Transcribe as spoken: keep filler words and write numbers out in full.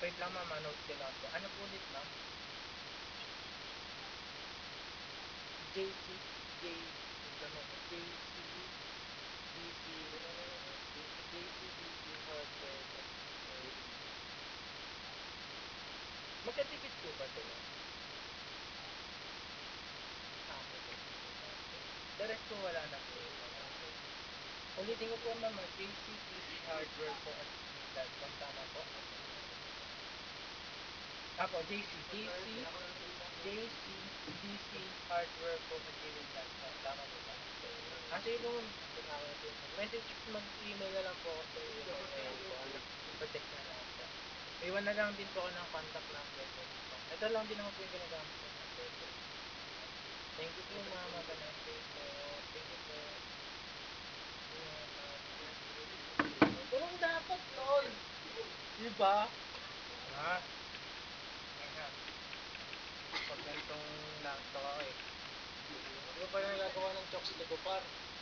Wait lang ma'am, note ko lang po. Ano po ulit ma'am? J C, J, J C, D C, J C, D C, hardware. Magkadikit po ba sila? Ah, magkadikit. The rest po wala na po. Ulitin ko po ma'am, J C, D C, hardware po at gmail.com. Tama po? Apo, J C, J C, J C, D C, hardware po at gmail.com. Tama po ba? Ah, sige po ma'am. Message, mag-email na lang po ako sa iyo. Pa-check na lang po. Iwan na lang din po ako ng contact number po. Ito lang din naman po yung ginagamit ko. Thank you po ma'am. Have a nice day po. Thank you po. Ganun dapat, tol. Diba? Ah. Ayan. Pag ganitong nakita ko eh. Hindi ko pa rin nagagawa ng chokes to par.